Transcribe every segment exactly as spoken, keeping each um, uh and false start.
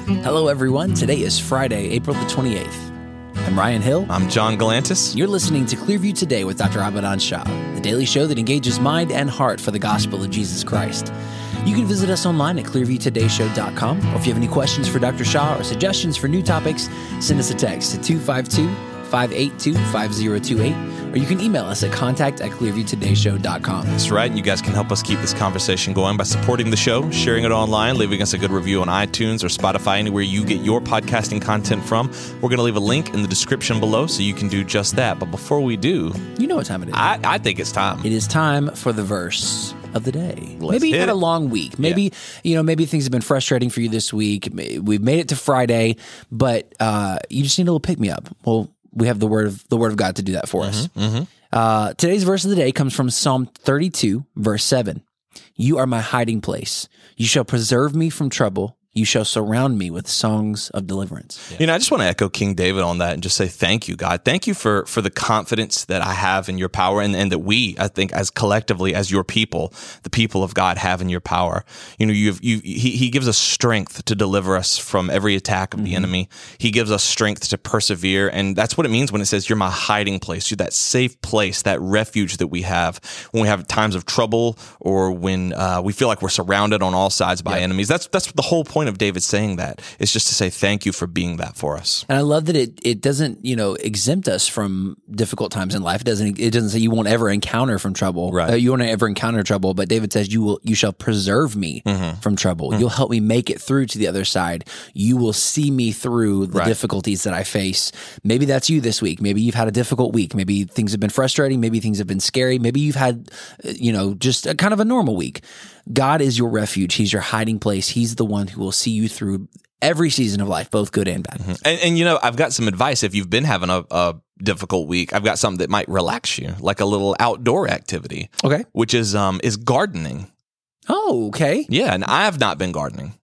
Hello, everyone. Today is Friday, April the twenty-eighth. I'm Ryan Hill. I'm John Galantis. You're listening to Clearview Today with Doctor Abadan Shah, the daily show that engages mind and heart for the gospel of Jesus Christ. You can visit us online at clearview today show dot com, or if you have any questions for Doctor Shah or suggestions for new topics, send us a text to two five two, five eight two, five zero two eight, or you can email us at contact at clearview today show dot com. That's right. And you guys can help us keep this conversation going by supporting the show, sharing it online, leaving us a good review on iTunes or Spotify, anywhere you get your podcasting content from. We're going to leave a link in the description below so you can do just that. But before we do, you know what time it is. I, I think it's time. It is time for the verse of the day. Let's maybe you had it. a long week. Maybe, yeah. you know, maybe things have been frustrating for you this week. We've made it to Friday, but uh, you just need a little pick me up. Well, we have the word of the word of God to do that for us. Mm-hmm, mm-hmm. Uh, today's verse of the day comes from Psalm thirty-two, verse seven. You are my hiding place. You shall preserve me from trouble. You shall surround me with songs of deliverance. Yeah. You know, I just want to echo King David on that and just say thank you, God. Thank you for for the confidence that I have in your power and, and that we, I think, as collectively, as your people, the people of God have in your power. You know, you've, you he, he gives us strength to deliver us from every attack of mm-hmm. the enemy. He gives us strength to persevere. And that's what it means when it says you're my hiding place. You're that safe place, that refuge that we have when we have times of trouble or when uh, we feel like we're surrounded on all sides by yep. enemies. That's, that's the whole point of David saying that. It's just to say thank you for being that for us. And I love that it it doesn't, you know, exempt us from difficult times in life. It doesn't it doesn't say you won't ever encounter from trouble. Right. Uh, you won't ever encounter trouble, but David says you will you shall preserve me mm-hmm. from trouble. Mm-hmm. You'll help me make it through to the other side. You will see me through the right. difficulties that I face. Maybe that's you this week. Maybe you've had a difficult week. Maybe things have been frustrating. Maybe things have been scary. Maybe you've had, you know, just a kind of a normal week. God is your refuge. He's your hiding place. He's the one who will see you through every season of life, both good and bad. Mm-hmm. And, and, you know, I've got some advice. If you've been having a, a difficult week, I've got something that might relax you, like a little outdoor activity. Okay. Which is um is gardening. Oh, okay. Yeah, and I have not been gardening.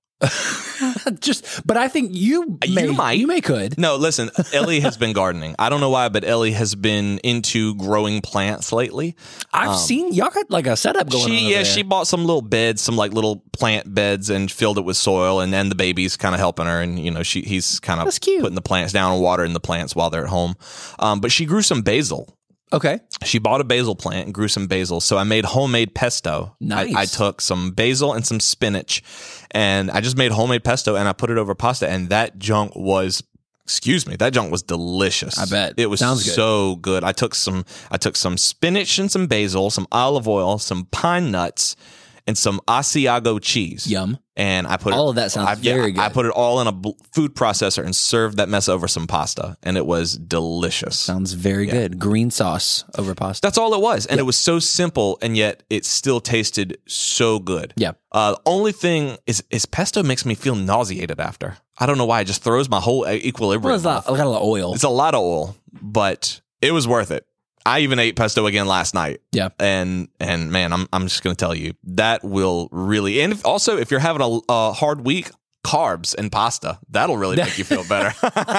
Just, but I think you may, you might. You may could. No, listen, Ellie has been gardening. I don't know why, but Ellie has been into growing plants lately. I've um, seen y'all got like a setup going she, on. Yeah, there. she bought some little beds, some like little plant beds, and filled it with soil. And then the baby's kind of helping her, and you know, she he's kind of putting the plants down and watering the plants while they're at home. Um, but she grew some basil. Okay. She bought a basil plant and grew some basil. So I made homemade pesto. Nice. I, I took some basil and some spinach, and I just made homemade pesto, and I put it over pasta, and that junk was, excuse me, that junk was delicious. I bet. It was Sounds good. so good. I took some, I took some spinach and some basil, some olive oil, some pine nuts, and some Asiago cheese. Yum. And I put all it, of that sounds I, very yeah, good. I put it all in a bl- food processor and served that mess over some pasta, and it was delicious. Sounds very yeah. good. Green sauce over pasta. That's all it was, and yep. it was so simple, and yet it still tasted so good. Yeah. Uh, the only thing is, is pesto makes me feel nauseated after. I don't know why. It just throws my whole equilibrium. Well, it's a lot, a lot of oil. It's a lot of oil, but it was worth it. I even ate pesto again last night. Yeah. And, and man, I'm, I'm just going to tell you that will really, and if, also if you're having a, a hard week, carbs and pasta, that'll really make you feel better.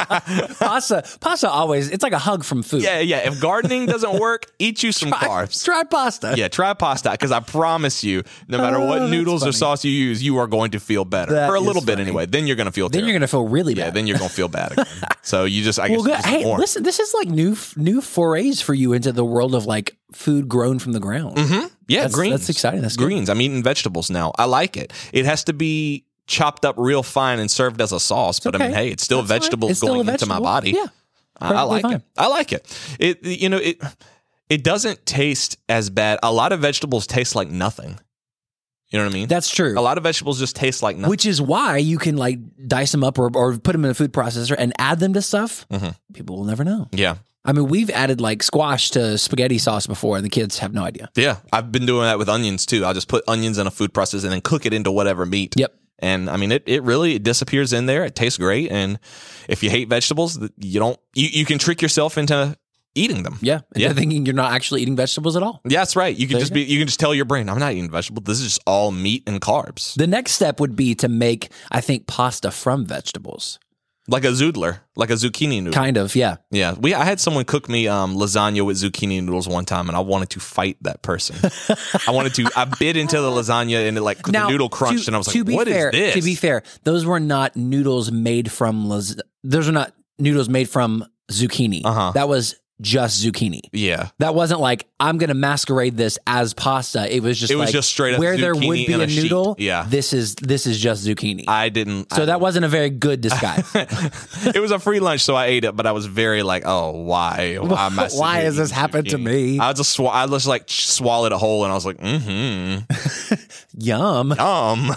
pasta, pasta always, it's like a hug from food. Yeah. Yeah. If gardening doesn't work, eat you some try, carbs. Try pasta. Yeah. Try pasta. Cause I promise you, no matter oh, what noodles funny. or sauce you use, you are going to feel better that for a little bit funny. anyway. Then you're going to feel Then terrible. you're going to feel really bad. Yeah. Then you're going to feel bad again. So you just, I guess, well, good. just Hey, more. listen, this is like new, new forays for you into the world of like food grown from the ground. Mm-hmm. Yeah. That's, greens. That's exciting. That's greens. good. I'm eating vegetables now. I like it. It has to be chopped up real fine and served as a sauce, but okay. I mean, hey, it's still That's vegetables it's still going vegetable. into my body. Yeah, I, I like fine. it. I like it. It, you know, it it doesn't taste as bad. A lot of vegetables taste like nothing. You know what I mean? That's true. A lot of vegetables just taste like nothing. Which is why you can like dice them up or, or put them in a food processor and add them to stuff. Mm-hmm. People will never know. Yeah. I mean, we've added like squash to spaghetti sauce before, and the kids have no idea. Yeah, I've been doing that with onions too. I'll just put onions in a food processor and then cook it into whatever meat. Yep. And I mean, it, it really it disappears in there. It tastes great. And if you hate vegetables, you don't, you, you can trick yourself into eating them. Yeah. And yeah. you're thinking you're not actually eating vegetables at all. Yeah, that's right. You can There just you be, you can just tell your brain, I'm not eating vegetables. This is just all meat and carbs. The next step would be to make, I think, pasta from vegetables. Like a zoodler, like a zucchini noodle. Kind of, yeah. Yeah, we. I had someone cook me um, lasagna with zucchini noodles one time, and I wanted to fight that person. I wanted to. I bit into the lasagna, and it like Now, the noodle crunched, to, and I was to like, be "What fair, is this?" To be fair, those were not noodles made from las- Those are not noodles made from zucchini. Uh-huh. That was just zucchini. Yeah. That wasn't like, I'm going to masquerade this as pasta. It was just It was like, just straight up where there zucchini would be in a a sheet. noodle, Yeah. this is this is just zucchini. I didn't. so I, that wasn't a very good disguise. it was a free lunch, so I ate it, but I was very like, "Oh, why? Why, am I sitting Why here has this eating happened to zucchini?" me? I just, sw- I just like swallowed it whole, and I was like, "Mm-hmm, Yum. um."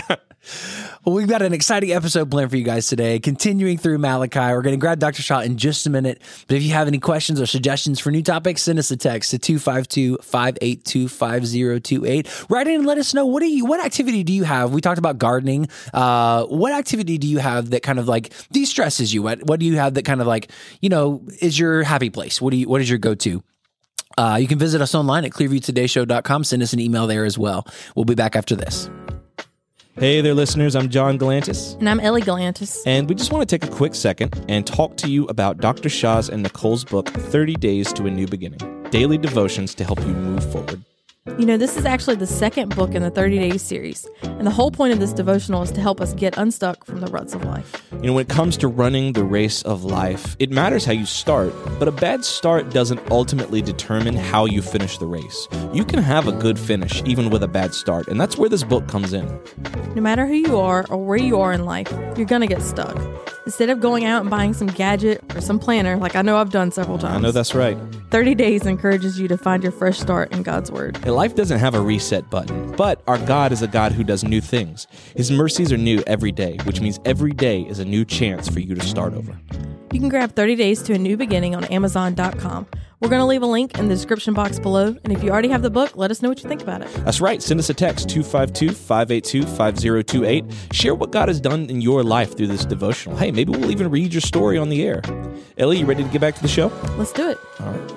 Well, we've got an exciting episode planned for you guys today, continuing through Malachi. We're going to grab Doctor Shaw in just a minute. But if you have any questions or suggestions for new topics, send us a text to two five two, five eight two, five zero two eight. Write in and let us know, what do you, what activity do you have? We talked about gardening. Uh, what activity do you have that kind of like de-stresses you? What, what do you have that kind of like, you know, is your happy place? What do you, what is your go-to? Uh, you can visit us online at clearview today show dot com. Send us an email there as well. We'll be back after this. Hey there, listeners. I'm John Galantis. And I'm Ellie Galantis. And we just want to take a quick second and talk to you about Doctor Shaw's and Nicole's book, thirty days to a New Beginning, daily devotions to help you move forward. You know, this is actually the second book in the thirty days series. And the whole point of this devotional is to help us get unstuck from the ruts of life. You know, when it comes to running the race of life, it matters how you start, but a bad start doesn't ultimately determine how you finish the race. You can have a good finish even with a bad start, and that's where this book comes in. No matter who you are or where you are in life, you're going to get stuck. Instead of going out and buying some gadget or some planner, like I know I've done several times. I know that's right. thirty days encourages you to find your fresh start in God's Word. And life doesn't have a reset button, but our God is a God who does new things. His mercies are new every day, which means every day is a new chance for you to start over. You can grab thirty days to a New Beginning on amazon dot com. We're going to leave a link in the description box below, and if you already have the book, let us know what you think about it. That's right. Send us a text, two five two, five eight two, five zero two eight. Share what God has done in your life through this devotional. Hey, maybe we'll even read your story on the air. Ellie, you ready to get back to the show? Let's do it. All right.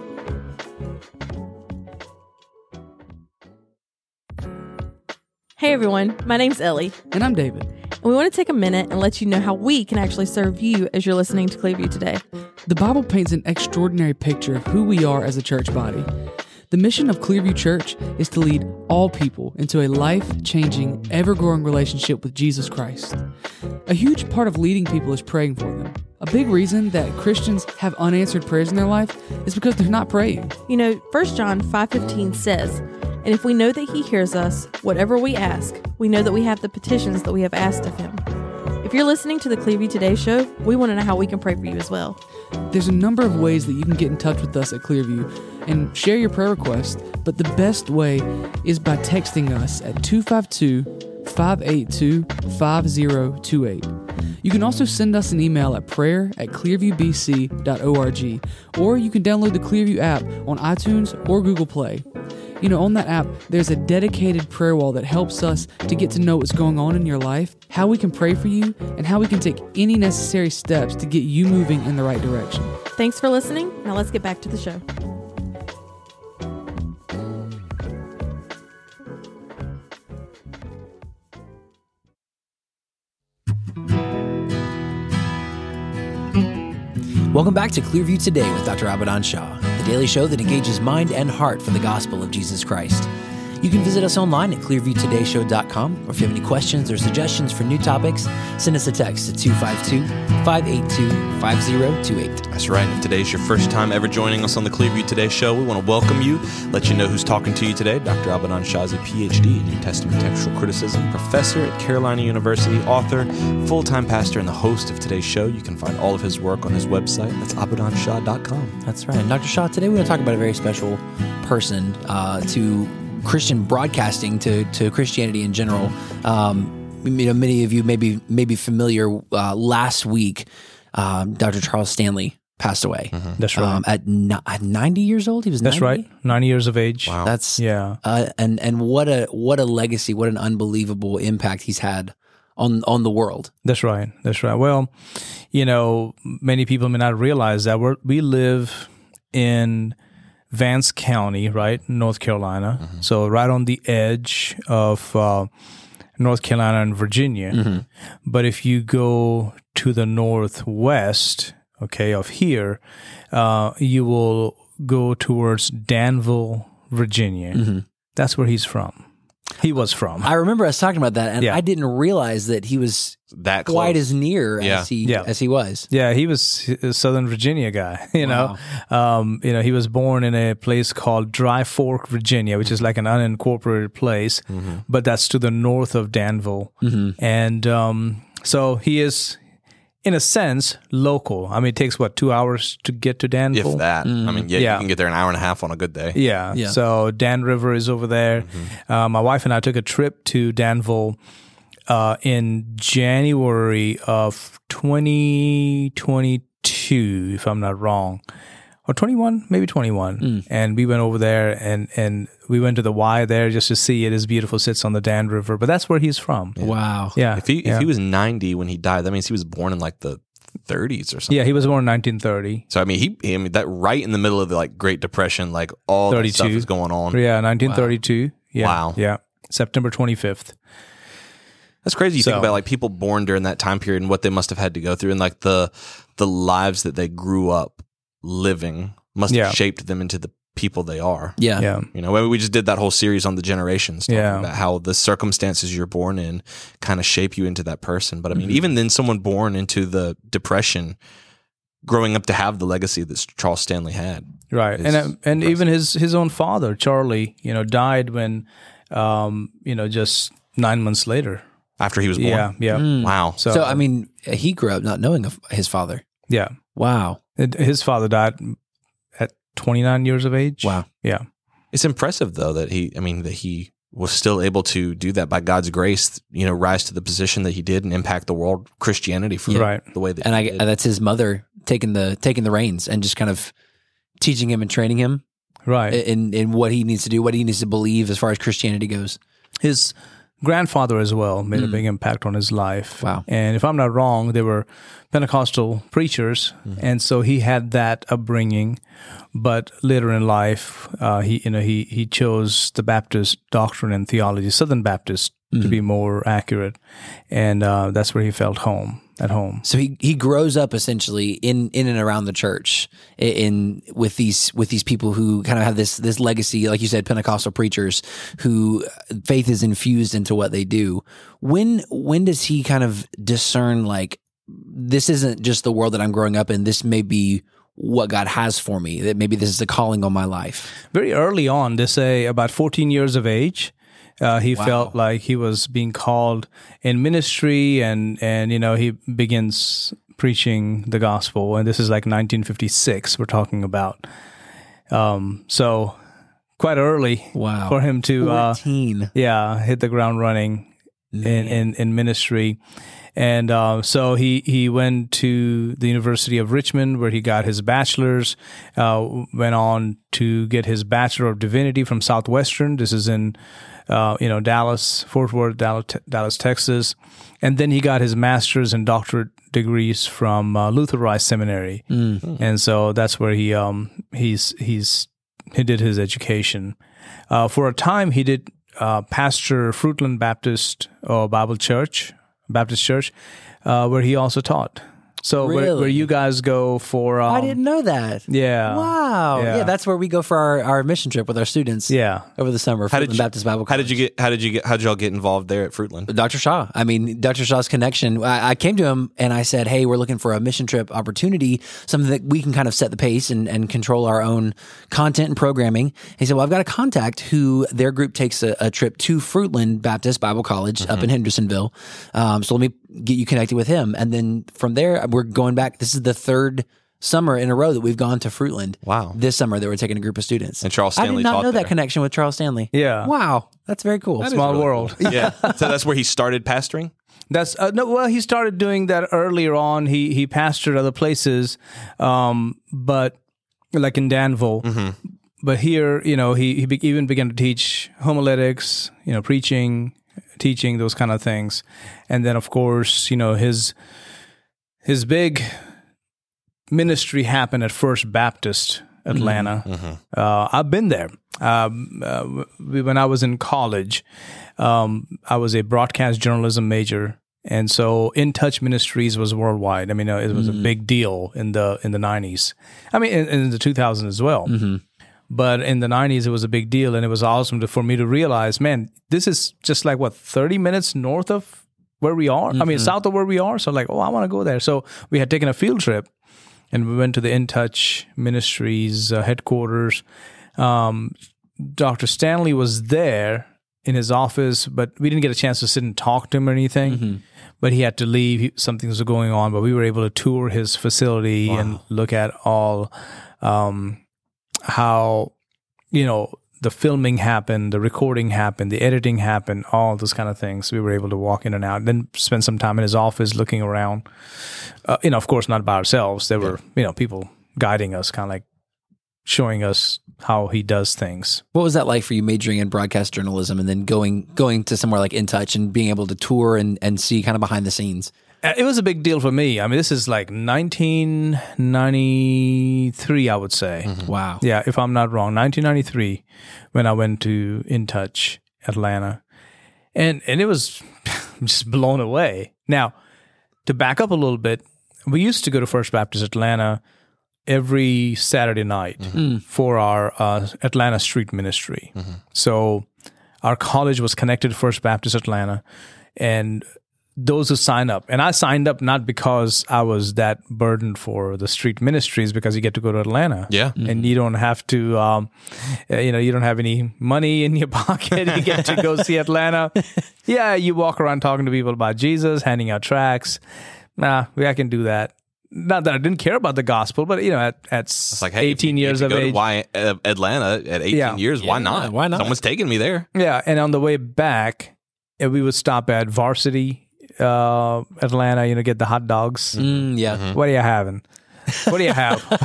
Hey everyone, my name's Ellie, And I'm David. and we want to take a minute and let you know how we can actually serve you as you're listening to Clearview today. The Bible paints an extraordinary picture of who we are as a church body. The mission of Clearview Church is to lead all people into a life-changing, ever-growing relationship with Jesus Christ. A huge part of leading people is praying for them. A big reason that Christians have unanswered prayers in their life is because they're not praying. You know, First John five fifteen says, "And if we know that he hears us, whatever we ask, we know that we have the petitions that we have asked of him." If you're listening to the Clearview Today show, we want to know how we can pray for you as well. There's a number of ways that you can get in touch with us at Clearview and share your prayer request, but the best way is by texting us at two five two, five eight two, five zero two eight. You can also send us an email at prayer at clearview b c dot org, or you can download the Clearview app on iTunes or Google Play. You know, on that app, there's a dedicated prayer wall that helps us to get to know what's going on in your life, how we can pray for you, and how we can take any necessary steps to get you moving in the right direction. Thanks for listening. Now let's get back to the show. Welcome back to Clearview Today with Doctor Abadan Shah, the daily show that engages mind and heart for the gospel of Jesus Christ. You can visit us online at clearview today show dot com, or if you have any questions or suggestions for new topics, send us a text to two five two, five eight two, five zero two eight. That's right. If today's your first time ever joining us on the Clearview Today show, we want to welcome you, let you know who's talking to you today. Doctor Abadan Shah is a P H D in New Testament textual criticism, professor at Carolina University, author, full-time pastor, and the host of today's show. You can find all of his work on his website. That's abadan shah dot com. That's right. And Doctor Shah, today we're going to talk about a very special person uh, to Christian broadcasting, to, to Christianity in general. Um, you know, many of you may be, may be familiar. Uh, last week, um, Doctor Charles Stanley passed away. Mm-hmm. That's right. Um, at, ni- at ninety years old, he was. That's ninety? right. ninety years of age. Wow. That's Yeah. Uh, and and what a what a legacy, what an unbelievable impact he's had on on the world. That's right. That's right. Well, you know, many people may not realize that we're, we live in Vance County, right, North Carolina. Mm-hmm. So right on the edge of uh, North Carolina, and Virginia. Mm-hmm. But if you go to the northwest, okay, of here, uh, you will go towards Danville, Virginia. Mm-hmm. That's where he's from. He was from. I remember us talking about that, and Yeah. I didn't realize that he was That close. quite as near Yeah. as he Yeah. as he was. Yeah, he was a Southern Virginia guy. You know, um, you know, he was born in a place called Dry Fork, Virginia, which is like an unincorporated place, but that's to the north of Danville. And um, so he is, in a sense, local. I mean, it takes what two hours to get to Danville. If that. I mean, yeah, Yeah. you can get there an hour and a half on a good day. Yeah. Yeah. So Dan River is over there. Uh, my wife and I took a trip to Danville uh, in January of twenty twenty-two, if I'm not wrong, or twenty-one, maybe twenty-one. And we went over there and, and we went to the Y there just to see it. It's beautiful. Sits on the Dan River, but that's where he's from. Yeah. Wow. If he yeah. if he was ninety when he died, that means he was born in like the thirties or something. Yeah, he was born in nineteen thirty. So I mean, he I mean that right in the middle of the like Great Depression, like all that stuff thirty-two. is going on. Yeah, nineteen thirty-two. Yeah. Wow. Yeah. September twenty-fifth. That's crazy. You So- think about like people born during that time period and what they must have had to go through, and like the the lives that they grew up living must Yeah. have shaped them into the people they are. Yeah. Yeah. You know, we just did that whole series on the generations, talking Yeah. about how the circumstances you're born in kind of shape you into that person. But I mean, even then, someone born into the Depression, growing up to have the legacy that Charles Stanley had. Right, is and uh, and impressive. even his his own father, Charlie, you know, died when, um, you know, just nine months later. After he was born. Yeah, yeah. Wow. So, So, I mean, he grew up not knowing of his father. yeah, Wow. It- his father died at twenty-nine years of age. Wow. Yeah, It's impressive though that he, I mean, that he was still able to do that by God's grace, you know, rise to the position that he did and impact the world, Christianity for Right. the way that And he I did. and that's his mother taking the taking the reins and just kind of teaching him and training him right. in in what he needs to do, what he needs to believe as far as Christianity goes. His grandfather as well made a big impact on his life. Wow. And if I'm not wrong, they were Pentecostal preachers, and so he had that upbringing. But later in life, uh, he you know he he chose the Baptist doctrine and theology, Southern Baptist to be more accurate, and uh, that's where he felt home at home. So he, he grows up essentially in, in and around the church in, in with these with these people who kind of have this this legacy, like you said, Pentecostal preachers who faith is infused into what they do. When when does he kind of discern like this isn't just the world that I'm growing up in, this may be what God has for me, that maybe this is a calling on my life? Very early on, they say about fourteen years of age, uh, he felt like he was being called in ministry, and, and you know he begins preaching the gospel. And this is like nineteen fifty-six we're talking about. Um, so quite early Wow. for him to uh, fourteen. yeah hit the ground running in, in, in ministry. And uh, so he, he went to the University of Richmond, where he got his bachelor's, uh, went on to get his Bachelor of Divinity from Southwestern. This is in, uh, you know, Dallas, Fort Worth, Dallas, Dallas, Texas. And then he got his master's and doctorate degrees from uh, Luther Rice Seminary. And so that's where he um he's he's he did his education. Uh, for a time, he did uh, pastor Fruitland Baptist uh, Bible Church. Baptist Church, uh, where he also taught. So where, Really? where you guys go for... Um, I didn't know that. Yeah. Wow. Yeah. Yeah. That's where we go for our, our mission trip with our students. Yeah. Over the summer. How did Fruitland you- Baptist Bible How College. did you get? How did you get? How did y'all get involved there at Fruitland? Doctor Shaw. I mean, Doctor Shaw's connection. I, I came to him and I said, hey, we're looking for a mission trip opportunity, something that we can kind of set the pace and, and control our own content and programming. He said, well, I've got a contact who their group takes a, a trip to Fruitland Baptist Bible College up in Hendersonville. Um, so let me get you connected with him. And then from there, we're going back. This is the third summer in a row that we've gone to Fruitland. Wow. This summer that we're taking a group of students. And Charles I Stanley did not taught know there. that connection with Charles Stanley. Yeah. Wow. That's very cool. That is Small really world. cool. Yeah. So that's where he started pastoring. That's uh, no. Well, he started doing that earlier on. He he pastored other places, um, but like in Danville. But here, you know, he he be, even began to teach homiletics, you know, preaching, teaching, those kind of things. And then, of course, you know, his his big ministry happened at First Baptist Atlanta. Uh, I've been there. um, uh, when I was in college, um, I was a broadcast journalism major. And so In Touch Ministries was worldwide. I mean, uh, it was mm-hmm. a big deal in the in the nineties. I mean, in, in the two thousands as well. Mm-hmm. But in the nineties, it was a big deal. And it was awesome to, for me to realize, man, this is just like, what, thirty minutes north of where we are? Mm-hmm. I mean, south of where we are. So like, oh, I want to go there. So we had taken a field trip. And we went to the In Touch Ministries uh, headquarters. Um, Doctor Stanley was there in his office, but we didn't get a chance to sit and talk to him or anything. Mm-hmm. But he had to leave. He, something was going on. But we were able to tour his facility wow. and look at all um, how, you know, the filming happened, the recording happened, the editing happened, all those kind of things. We were able to walk in and out, and then spend some time in his office looking around. Uh, you know, of course, not by ourselves. There were, you know, people guiding us, kind of like showing us how he does things. What was that like for you, majoring in broadcast journalism and then going going to somewhere like In Touch and being able to tour and, and see kind of behind the scenes? It was a big deal for me. I mean, this is like nineteen ninety-three, I would say. Mm-hmm. Wow. Yeah, if I'm not wrong, nineteen ninety-three, when I went to In Touch Atlanta. And and it was just blown away. Now, to back up a little bit, we used to go to First Baptist Atlanta every Saturday night mm-hmm. for our uh, Atlanta Street Ministry. Mm-hmm. So our college was connected to First Baptist Atlanta, and those who sign up, and I signed up not because I was that burdened for the street ministries, because you get to go to Atlanta, yeah, mm-hmm. and you don't have to, um, you know, you don't have any money in your pocket. You get to go see Atlanta. Yeah, you walk around talking to people about Jesus, handing out tracts. Nah, I can do that. Not that I didn't care about the gospel, but you know, at at it's like, hey, eighteen years of go age, to y, uh, Atlanta at eighteen yeah. years, yeah, why not? Why not? Someone's taking me there. Yeah, and on the way back, we would stop at Varsity. Uh, Atlanta, you know, get the hot dogs. Mm, yeah. Mm-hmm. What are you having? What do you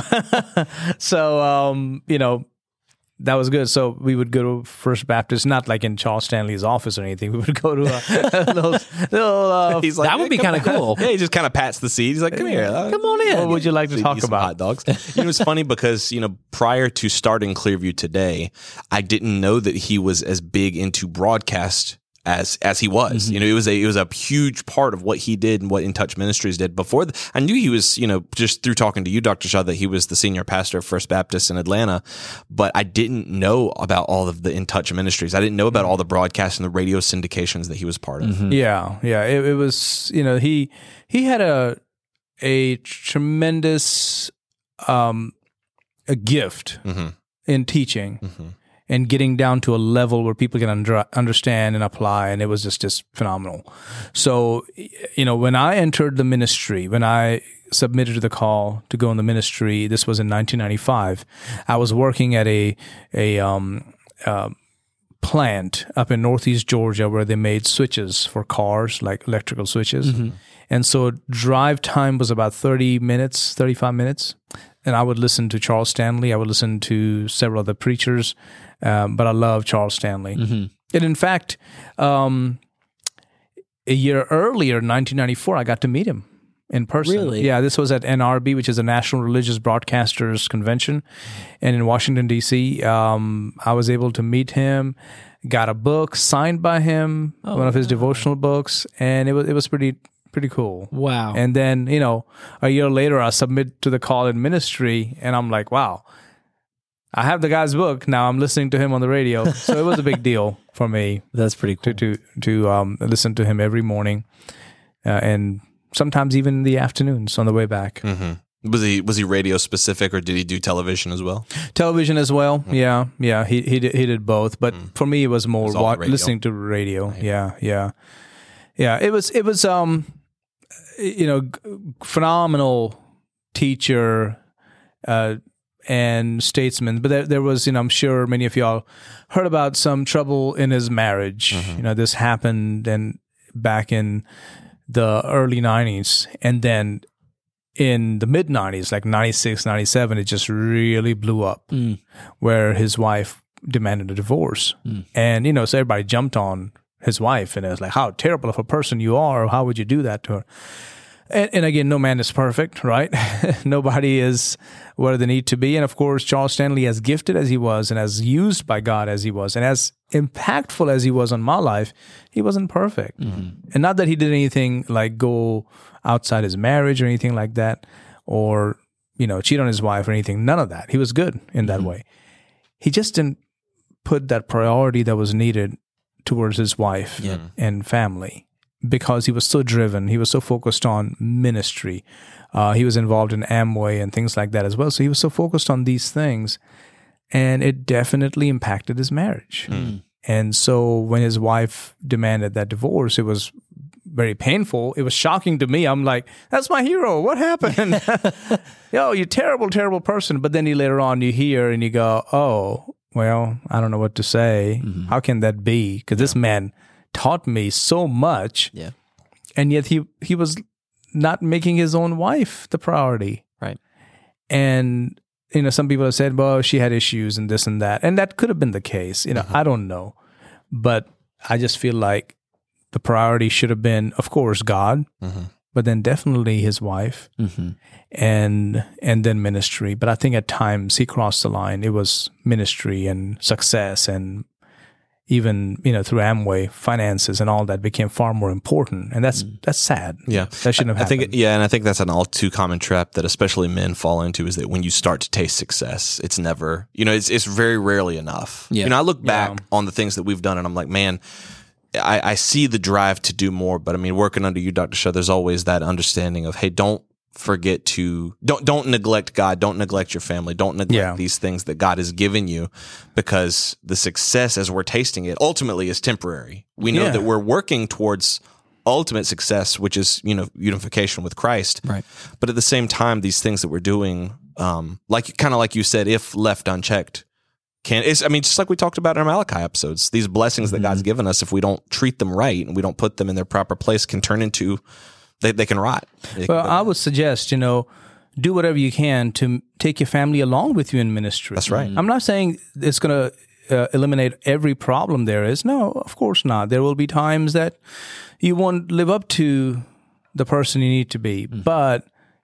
have? So, um, you know, that was good. So we would go to First Baptist, not like in Charles Stanley's office or anything. We would go to a, a little, little uh, He's like, that would be kind of cool. Yeah, he just kind of pats the seat. He's like, come here. Uh, come on in. What would you like to so talk about? Hot dogs. You know, it's funny because, you know, prior to starting Clearview Today, I didn't know that he was as big into broadcast as as he was. Mm-hmm. You know, it was a it was a huge part of what he did and what In Touch Ministries did. Before the, I knew he was, you know, just through talking to you, Doctor Shaw, that he was the senior pastor of First Baptist in Atlanta, but I didn't know about all of the In Touch Ministries. I didn't know about all the broadcasts and the radio syndications that he was part of. Mm-hmm. Yeah, yeah. It, it was, you know, he he had a a tremendous um a gift mm-hmm. in teaching. Mm-hmm. And getting down to a level where people can under, understand and apply, and it was just just phenomenal. So, you know, when I entered the ministry, when I submitted to the call to go in the ministry, this was in nineteen ninety-five. I was working at a a um, uh, plant up in Northeast Georgia where they made switches for cars, like electrical switches. Mm-hmm. And so drive time was about thirty minutes, thirty-five minutes. And I would listen to Charles Stanley. I would listen to several other preachers. Um, but I love Charles Stanley. Mm-hmm. And in fact, um, a year earlier, nineteen ninety-four, I got to meet him in person. Really? Yeah, this was at N R B, which is the National Religious Broadcasters Convention. And in Washington, D C, um, I was able to meet him, got a book signed by him, oh, one of his wow. devotional books, and it was it was pretty pretty cool. Wow. And then, you know, a year later, I submit to the call in ministry, and I'm like, wow. I have the guy's book now. I'm listening to him on the radio, so it was a big deal for me. That's pretty cool to to, to um, listen to him every morning, uh, and sometimes even in the afternoons on the way back. Mm-hmm. Was he was he radio specific, or did he do television as well? Television as well. Mm-hmm. Yeah, yeah. He he did, he did both, but mm. for me, it was more it was wa- listening to radio. Right. Yeah, yeah, yeah. It was it was um, you know, phenomenal teacher. Uh, and statesman, but there, there was, you know, I'm sure many of y'all heard about some trouble in his marriage. Mm-hmm. You know, this happened and back in the early nineties, and then in the mid nineties, like ninety-six, ninety-seven, it just really blew up, mm. where his wife demanded a divorce. Mm. And, you know, so everybody jumped on his wife, and it was like, how terrible of a person you are, or how would you do that to her? And, and again, no man is perfect, right? Nobody is where they need to be. And of course, Charles Stanley, as gifted as he was and as used by God as he was and as impactful as he was on my life, he wasn't perfect. Mm-hmm. And not that he did anything like go outside his marriage or anything like that, or, you know, cheat on his wife or anything. None of that. He was good in that mm-hmm. way. He just didn't put that priority that was needed towards his wife yeah. and family, because he was so driven. He was so focused on ministry. Uh, he was involved in Amway and things like that as well. So he was so focused on these things, and it definitely impacted his marriage. Mm. And so when his wife demanded that divorce, it was very painful. It was shocking to me. I'm like, that's my hero. What happened? Yo, you terrible, terrible person. But then you later on you hear and you go, oh, well, I don't know what to say. Mm-hmm. How can that be? Because this man taught me so much, yeah, and yet he he was not making his own wife the priority, right? And you know, some people have said, "Well, she had issues and this and that," and that could have been the case. You know, mm-hmm. I don't know, but I just feel like the priority should have been, of course, God, mm-hmm. but then definitely his wife, mm-hmm. and and then ministry. But I think at times he crossed the line. It was ministry and success, and even, you know, through Amway, finances and all that became far more important. And that's mm. that's sad. Yeah. That shouldn't have I happened. think, yeah, and I think that's an all too common trap that especially men fall into, is that when you start to taste success, it's never, you know, it's it's very rarely enough. Yeah. You know, I look back Yeah. on the things that we've done and I'm like, man, I, I see the drive to do more. But I mean, working under you, Doctor Shaw, there's always that understanding of, hey, don't forget to don't don't neglect God, don't neglect your family, don't neglect Yeah. these things that God has given you, because the success as we're tasting it ultimately is temporary. We know Yeah. that we're working towards ultimate success, which is, you know, unification with Christ. Right. But at the same time, these things that we're doing, um, like kind of like you said, if left unchecked, can it's I mean, just like we talked about in our Malachi episodes, these blessings that God's given us, if we don't treat them right and we don't put them in their proper place, can turn into They they can rot. They, Well, I would suggest, you know, do whatever you can to take your family along with you in ministry. That's right. I'm not saying it's going to uh, eliminate every problem there is. No, of course not. There will be times that you won't live up to the person you need to be, mm-hmm. but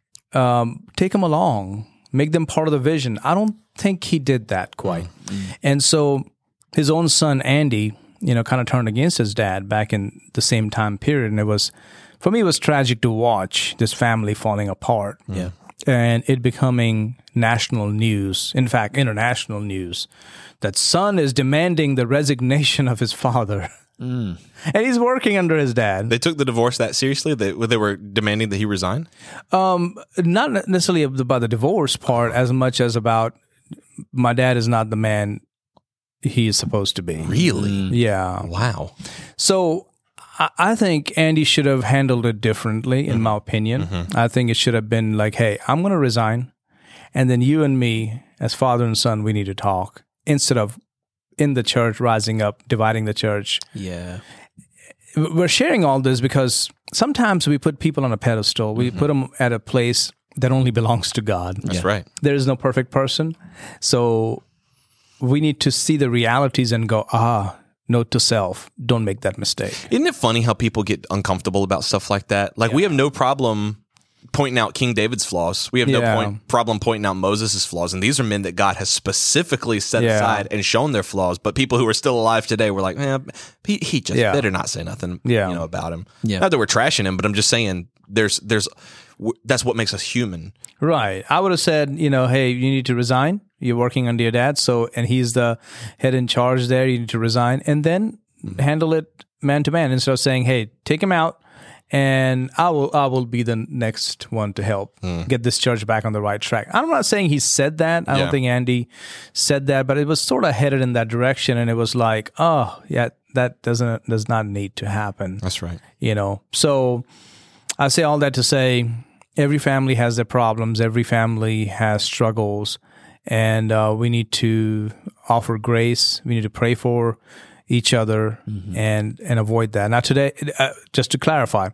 um, take them along, make them part of the vision. I don't think he did that quite. Mm-hmm. And so his own son, Andy, you know, kind of turned against his dad back in the same time period. And it was, for me, it was tragic to watch this family falling apart. Yeah. And it becoming national news, in fact, international news, that son is demanding the resignation of his father. Mm. And he's working under his dad. They took the divorce that seriously? They, they were demanding that he resign? Um, not necessarily about the divorce part as much as about, my dad is not the man he is supposed to be. Really? Yeah. Wow. So I think Andy should have handled it differently, in mm-hmm. my opinion. Mm-hmm. I think it should have been like, hey, I'm going to resign. And then you and me, as father and son, we need to talk. Instead of in the church, rising up, dividing the church. Yeah. We're sharing all this because sometimes we put people on a pedestal. We mm-hmm. put them at a place that only belongs to God. That's yeah. right. There is no perfect person. So we need to see the realities and go, ah, note to self, don't make that mistake. Isn't it funny how people get uncomfortable about stuff like that? Like, yeah. we have no problem pointing out King David's flaws. We have no Yeah. point, problem pointing out Moses' flaws. And these are men that God has specifically set Yeah. aside and shown their flaws. But people who are still alive today were like, eh, he, he just Yeah. better not say nothing Yeah. you know, about him. Yeah. Not that we're trashing him, but I'm just saying there's there's w- that's what makes us human. Right. I would have said, you know, hey, you need to resign. You're working under your dad, so and he's the head in charge there. You need to resign, and then mm-hmm. handle it man to man instead of saying, hey, take him out, and I will I will be the next one to help mm. get this church back on the right track. I'm not saying he said that. I Yeah. don't think Andy said that, but it was sort of headed in that direction, and it was like, oh, yeah, that doesn't does not need to happen. That's right. You know, so I say all that to say every family has their problems. Every family has struggles, and uh, we need to offer grace. We need to pray for each other mm-hmm. and and avoid that. Now, today, uh, just to clarify,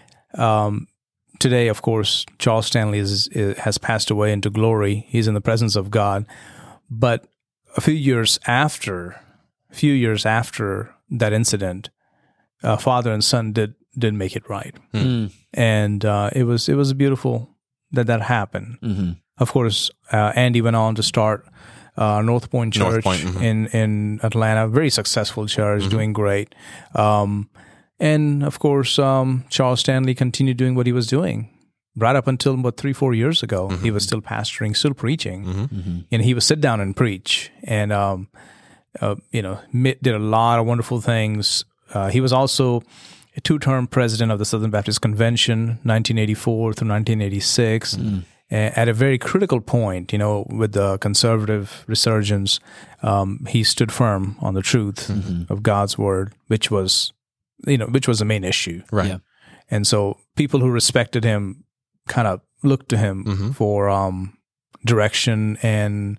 um, today, of course, Charles Stanley is, is, has passed away into glory. He's in the presence of God. But a few years after, a few years after that incident, uh, father and son did didn't make it right, Mm. and uh, it was it was beautiful that that happened. Mm-hmm. Of course, uh, Andy went on to start uh, North Point Church North Point, mhm. in in Atlanta, very successful church, mm-hmm. doing great. Um, and of course, um, Charles Stanley continued doing what he was doing. Right up until about three, four years ago, mm-hmm. he was still pastoring, still preaching, Mm-hmm. Mm-hmm. and he would sit down and preach, and um, uh, you know, did a lot of wonderful things. Uh, he was also a two-term president of the Southern Baptist Convention, nineteen eighty-four through nineteen eighty-six. Mm-hmm. At a very critical point, you know, with the conservative resurgence, um, he stood firm on the truth mm-hmm. of God's word, which was, you know, which was the main issue, Right. Yeah. And so people who respected him kind of looked to him mm-hmm. for um, direction and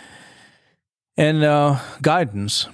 and uh, guidance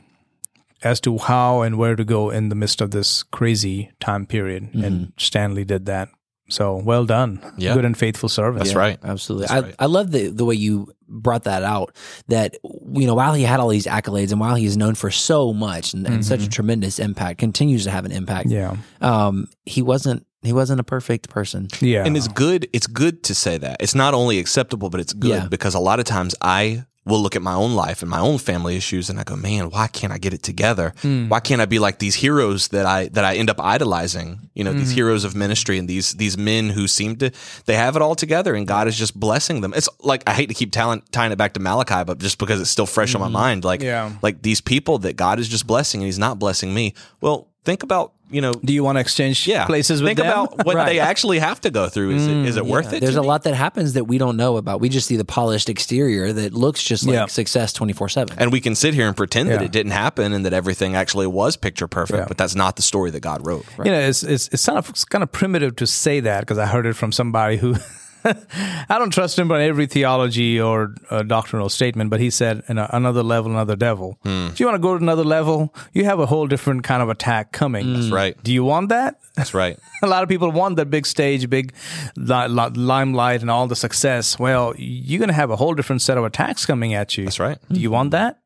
as to how and where to go in the midst of this crazy time period. Mm-hmm. And Stanley did that. So well done. Yeah. Good and faithful servant. That's Yeah, right. Absolutely. That's I, right. I love the the way you brought that out, that, you know, while he had all these accolades and while he is known for so much and, and mm-hmm. such a tremendous impact, continues to have an impact. Yeah. Um, he wasn't he wasn't a perfect person. Yeah. And it's good. It's good to say that. It's not only acceptable, but it's good Yeah. because a lot of times I will look at my own life and my own family issues and I go, man, why can't I get it together? Mm. Why can't I be like these heroes that I that I end up idolizing? You know, mm. these heroes of ministry and these these men who seem to, they have it all together and God is just blessing them. It's like, I hate to keep talent, tying it back to Malachi, but just because it's still fresh mm. on my mind, like, yeah. like these people that God is just blessing and he's not blessing me. Well, think about, you know, do you want to exchange yeah, places with think them? about what Right. they actually have to go through. Is Mm, it is it Yeah. worth it? There's to a me? lot that happens that we don't know about. We just see the polished exterior that looks just like Yeah. success twenty-four seven. And we can sit here and pretend that Yeah. it didn't happen and that everything actually was picture perfect, Yeah. but that's not the story that God wrote. You know, it's it's it's kind of it's kind of primitive to say that because I heard it from somebody who I don't trust him on every theology or uh, doctrinal statement, but he said, in a, another level, another devil. Hmm. Do you want to go to another level? You have a whole different kind of attack coming. That's right. Do you want that? That's right. A lot of people want that big stage, big li- li- limelight, and all the success. Well, you're going to have a whole different set of attacks coming at you. That's right. Do you want that?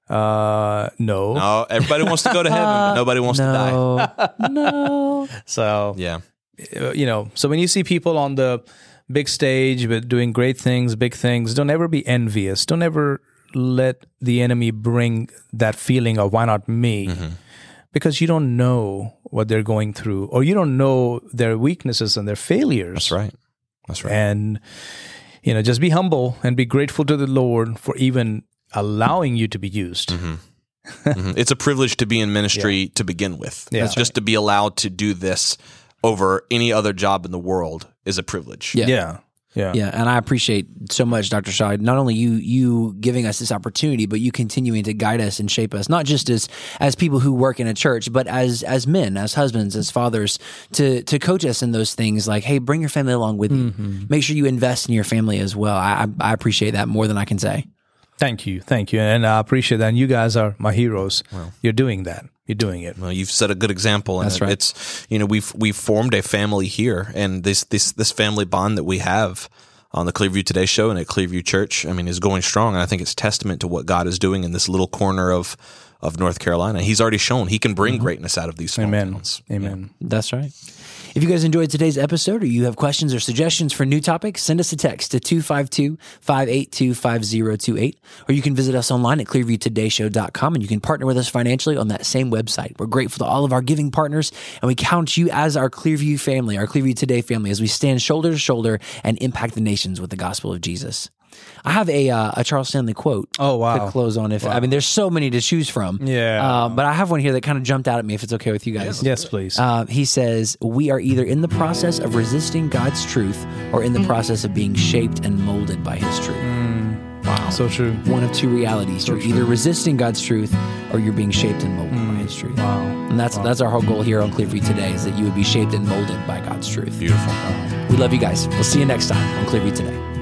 Uh, no. No, everybody wants to go to heaven, but nobody wants to die. No, no. So, Yeah. uh, you know, so when you see people on the big stage but doing great things, big things, don't ever be envious. Don't ever let the enemy bring that feeling of why not me? Mm-hmm. Because you don't know what they're going through, or you don't know their weaknesses and their failures. That's right. That's right. And, you know, just be humble and be grateful to the Lord for even allowing you to be used. Mm-hmm. mm-hmm. It's a privilege to be in ministry yeah. to begin with. Yeah. It's just to be allowed to do this over any other job in the world is a privilege. Yeah. Yeah. Yeah. Yeah, and I appreciate so much, Doctor Shaw, not only you you giving us this opportunity, but you continuing to guide us and shape us, not just as as people who work in a church, but as as men, as husbands, as fathers, to to coach us in those things like, hey, bring your family along with Mm-hmm. you. Make sure you invest in your family as well. I, I I appreciate that more than I can say. Thank you. Thank you. And I appreciate that. And you guys are my heroes. Well, You're doing that. You're doing it. Well, you've set a good example. And That's right. It's, you know, we've we've formed a family here, and this this this family bond that we have on the Clearview Today show and at Clearview Church, I mean, is going strong. And I think it's testament to what God is doing in this little corner of of North Carolina. He's already shown He can bring mm-hmm. greatness out of these small Amen. towns. Amen. Yeah. That's right. If you guys enjoyed today's episode or you have questions or suggestions for new topics, send us a text to two five two, five eight two, five zero two eight, or you can visit us online at clearview today show dot com and you can partner with us financially on that same website. We're grateful to all of our giving partners and we count you as our Clearview family, our Clearview Today family, as we stand shoulder to shoulder and impact the nations with the gospel of Jesus. I have a uh, a Charles Stanley quote Oh, wow. to close on. If Wow. I mean, there's so many to choose from. Yeah. Um, but I have one here that kind of jumped out at me, if it's okay with you guys. Yes, please. Uh, he says, we are either in the process of resisting God's truth or in the process of being shaped and molded by his truth. Wow. So true. One of two realities. You're either resisting God's truth or you're being shaped and molded by his truth. Wow. And that's that's our whole goal here on Clearview Today, is that you would be shaped and molded by God's truth. Beautiful. We love you guys. We'll see you next time on Clearview Today.